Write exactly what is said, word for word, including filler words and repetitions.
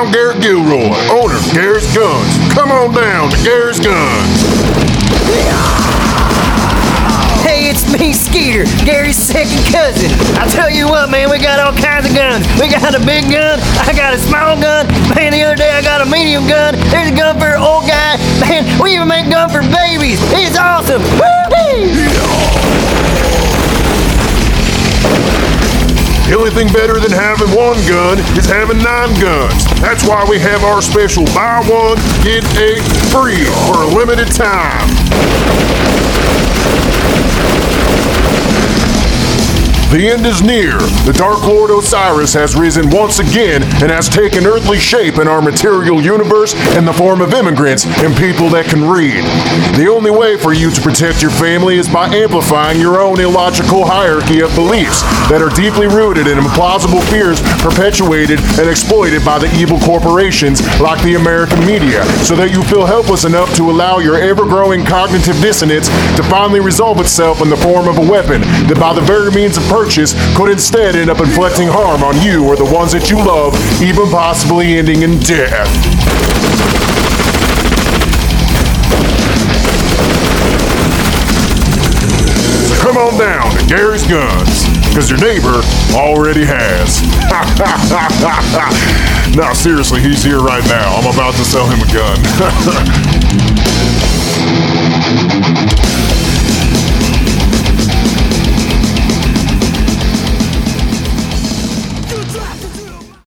I'm Garrett Gilroy, owner of Garrett's Guns. Come on down to Garrett's Guns. Hey, it's me, Skeeter, Gary's second cousin. I tell you what, man, we got all kinds of guns. We got a big gun, I got a small gun. Man, the other day I got a medium gun. There's a gun for an old guy. Man, we even make gun for babies. It's awesome. Woo-hoo! The only thing better than having one gun is having nine guns. That's why we have our special buy one, get eight free for a limited time. The end is near. The Dark Lord Osiris has risen once again and has taken earthly shape in our material universe in the form of immigrants and people that can read. The only way for you to protect your family is by amplifying your own illogical hierarchy of beliefs that are deeply rooted in implausible fears perpetuated and exploited by the evil corporations like the American media, so that you feel helpless enough to allow your ever-growing cognitive dissonance to finally resolve itself in the form of a weapon that by the very means of purchase could instead end up inflicting harm on you or the ones that you love, even possibly ending in death. So come on down to Gary's Guns, because your neighbor already has. No, seriously, he's here right now. I'm about to sell him a gun.